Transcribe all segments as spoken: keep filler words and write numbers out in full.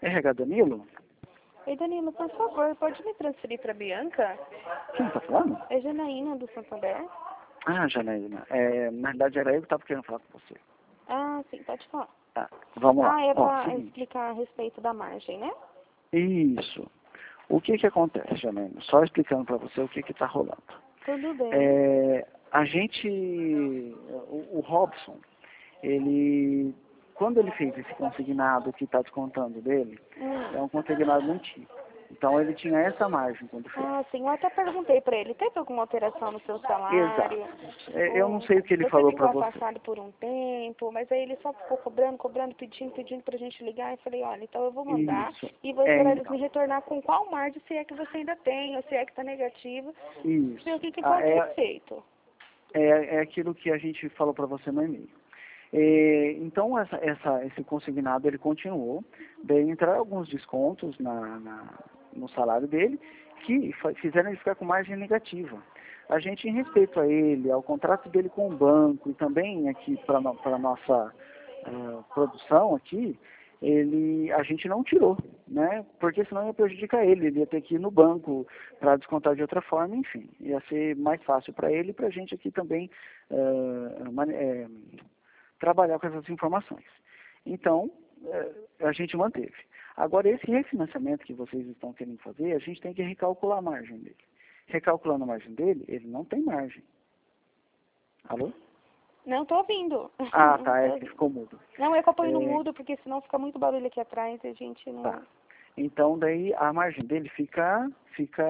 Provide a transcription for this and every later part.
R H Danilo? Oi, Danilo, por favor, pode me transferir para Bianca? Quem tá falando? É Janaína do Santander. Ah, Janaína. É, na verdade era eu que estava querendo falar com você. Ah, sim, pode falar. Tá, vamos lá. Ah, é Ó, para seguinte. explicar a respeito da margem, né? Isso. O que que acontece, Janaína? Só explicando para você o que que tá rolando. Tudo bem. É, a gente, o, o Robson, ele, quando ele fez esse consignado que está descontando dele, Hum. é um consignado antigo. Então ele tinha essa margem quando fez. Ah, sim, eu até perguntei para ele, teve alguma alteração no seu salário? Exato. É, eu não sei o que ele Você falou ficou para você. afastado por um tempo, mas aí ele só ficou cobrando, cobrando, pedindo, pedindo pra gente ligar. Eu falei, olha, então eu vou mandar Isso. e vou É, esperar eles então. me retornar com qual margem, se é que você ainda tem, ou se é que tá negativo, Isso. ver o que, que Ah, pode é, ser feito. é, é aquilo que a gente falou para você no e-mail. É, então, essa, essa, esse consignado, ele continuou, daí entraram alguns descontos na, na, no salário dele, que fizeram ele ficar com margem negativa. A gente, em respeito a ele, ao contrato dele com o banco, e também aqui para a nossa uh, produção aqui, ele, a gente não tirou, né? Porque senão ia prejudicar ele, ele ia ter que ir no banco para descontar de outra forma, enfim, ia ser mais fácil para ele e para a gente aqui também uh, mane- é, trabalhar com essas informações. Então, uh, a gente manteve. Agora, esse refinanciamento que vocês estão querendo fazer, a gente tem que recalcular a margem dele. Recalculando a margem dele, ele não tem margem. Alô? Não, tô ouvindo. Ah, tá, é que ficou mudo. Não, é que eu ponho É, no mudo, porque senão fica muito barulho aqui atrás e a gente não... tá. Então, daí, a margem dele fica... fica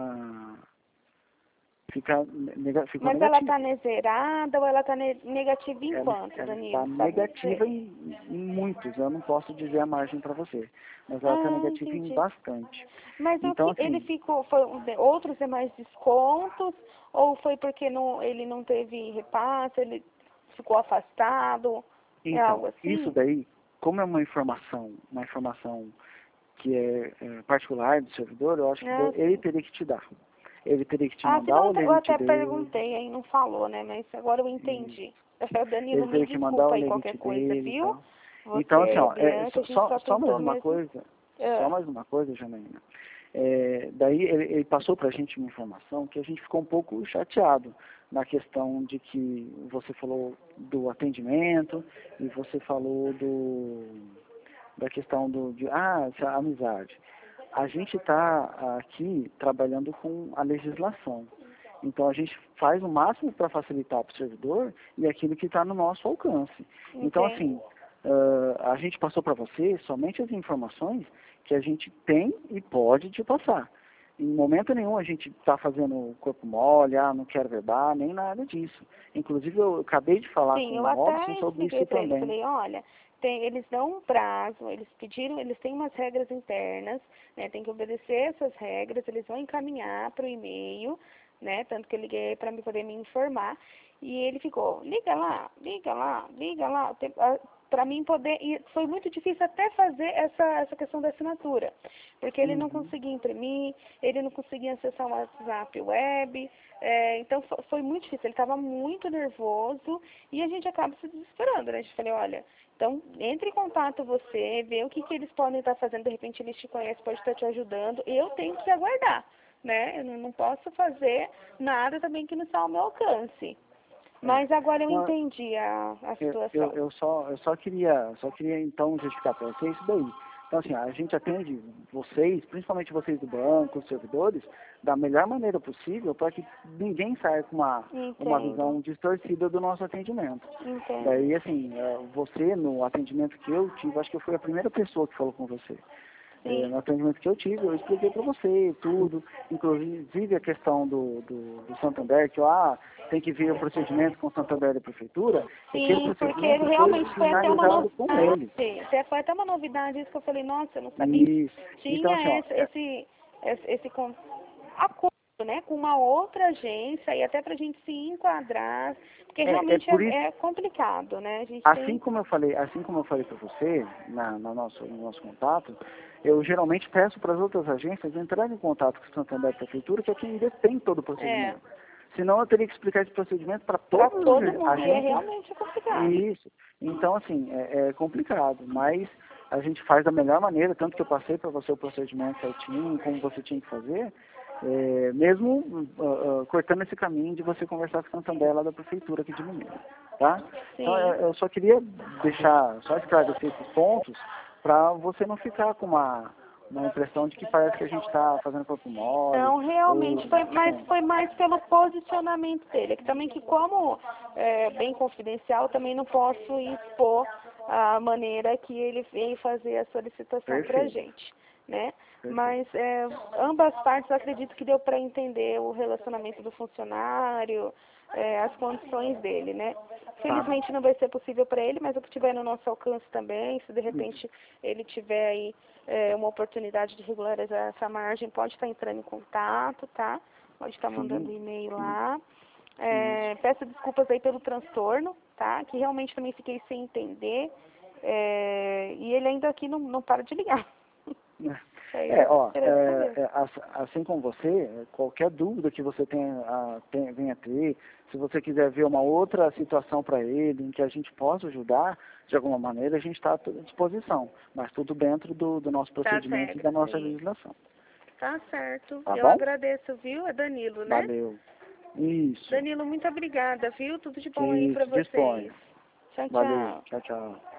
fica, nega, fica Mas ela negativa. tá zerada ou ela tá ne negativa em Ela, quanto, ela Danilo? está Sabe negativa dizer? em, em muitos, eu não posso dizer a margem para você, mas ela está Ah, negativa em entendi. bastante. Mas o Então, que ele assim, ficou, foi um de- outros demais descontos, ou foi porque não, ele não teve repasse, ele ficou afastado, é algo então, isso assim? daí, como é uma informação, uma informação que é, é particular do servidor, eu acho que Ah, ele sim. teria que te dar. Ele teria que te Ah, mandar senão o eu até eu lembrete até dele, perguntei, aí não falou, né? Mas agora eu e entendi. Danilo, ele me teria que mandar o desculpa aí qualquer lembrete coisa, dele e viu? tal. Então, assim, Você, ó, é, Bianca, só, a gente só só só mais tentou uma mesmo. coisa, só Ah, mais uma coisa, Janaína. É, daí ele, ele passou para a gente uma informação que a gente ficou um pouco chateado na questão de que você falou do atendimento e você falou do, da questão do, de, ah, essa amizade. A gente está aqui trabalhando com a legislação. Então, a gente faz o máximo para facilitar para o servidor e aquilo que está no nosso alcance. Então, entendo. assim, uh, a gente passou para você somente as informações que a gente tem e pode te passar. Em momento nenhum a gente está fazendo corpo mole, ah, não quero verbar, nem nada disso. Inclusive, eu acabei de falar Sim, com eu o até Robson sobre expliquei isso para ele, também. falei, olha, tem, eles dão um prazo, eles pediram, eles têm umas regras internas, né, tem que obedecer essas regras, eles vão encaminhar para o e-mail, né, tanto que eu liguei para me poder me informar, e ele ficou, liga lá, liga lá, liga lá, para mim poder, e foi muito difícil até fazer essa, essa questão da assinatura, porque ele não Uhum. conseguia imprimir, ele não conseguia acessar o WhatsApp web, é, então foi, foi muito difícil, ele estava muito nervoso e a gente acaba se desesperando, né? A gente falei, olha, então entre em contato você, vê o que, que eles podem estar fazendo, de repente eles te conhecem, pode estar te ajudando, eu tenho que aguardar, né? Eu não, não posso fazer nada também que não está ao meu alcance. É. Mas agora eu Não, entendi a, a Eu, eu, situação. eu, só, eu só queria, só queria então justificar para vocês isso daí. Então assim, a gente atende vocês, principalmente vocês do banco, os servidores, da melhor maneira possível para que ninguém saia com uma, uma Entendo, visão distorcida do nosso atendimento. entendo. Daí assim, eh, você no atendimento que eu tive, acho que eu fui a primeira pessoa que falou com você. Eh, Sim, no atendimento que eu tive, eu expliquei para você tudo, inclusive a questão do, do, do Santander, que ah, tem que ver o procedimento com o Santander da Prefeitura, e aquele sim, porque procedimento foi realmente foi até uma finalizado com novidade. ele. Até foi até uma novidade isso que eu falei, nossa, eu não sabia. Isso. Então, assim, Tinha ó, esse, é, esse, esse, esse con- acordo, né, com uma outra agência e até pra gente se enquadrar, porque é, é realmente por isso, é, é complicado, né? A gente assim tem. como eu falei, assim como eu falei para você, na, na nosso, no nosso contato, eu geralmente peço para as outras agências entrarem em contato com o Santander da Prefeitura, que é quem detém todo o É, procedimento. Senão eu teria que explicar esse procedimento para para todas todo as mundo e é agências. realmente complicado. Isso. Então, assim, é, é complicado, mas a gente faz da melhor maneira, tanto que eu passei para você o procedimento certinho, como você tinha que fazer, é, mesmo uh, uh, cortando esse caminho de você conversar com a Santander lá da prefeitura aqui de Mineiro, tá? Sim. Então eu, eu só queria deixar, só esclarecer esses pontos, para você não ficar com uma, uma impressão de que parece que a gente está fazendo corpo mole. Não, realmente, ou, foi mais, assim, foi mais pelo posicionamento dele, que também que como é bem confidencial, também não posso expor a maneira que ele veio fazer a solicitação para a gente, né? Perfeito. Mas é, ambas partes, eu acredito que deu para entender o relacionamento do funcionário, é, as condições dele, né? Felizmente não vai ser possível para ele, mas o que tiver no nosso alcance também, se de repente ele tiver aí é, uma oportunidade de regularizar essa margem, pode estar entrando em contato, tá? Pode estar mandando e-mail lá. É, peço desculpas aí pelo transtorno, tá? Que realmente também fiquei sem entender. É, e ele ainda aqui não, não para de ligar. É, ó, é, é, assim como você, qualquer dúvida que você tenha, a, tenha, venha ter, se você quiser ver uma outra situação para ele, em que a gente possa ajudar, de alguma maneira, a gente está à disposição, mas tudo dentro do, do nosso procedimento tá certo, e da nossa sim. legislação. Tá certo. Tá Eu bom? agradeço, viu? É Danilo, né? Valeu. Isso. Danilo, muito obrigada, viu? Tudo de bom que aí para vocês. dispõe. Tchau, tchau. Valeu. Tchau, tchau.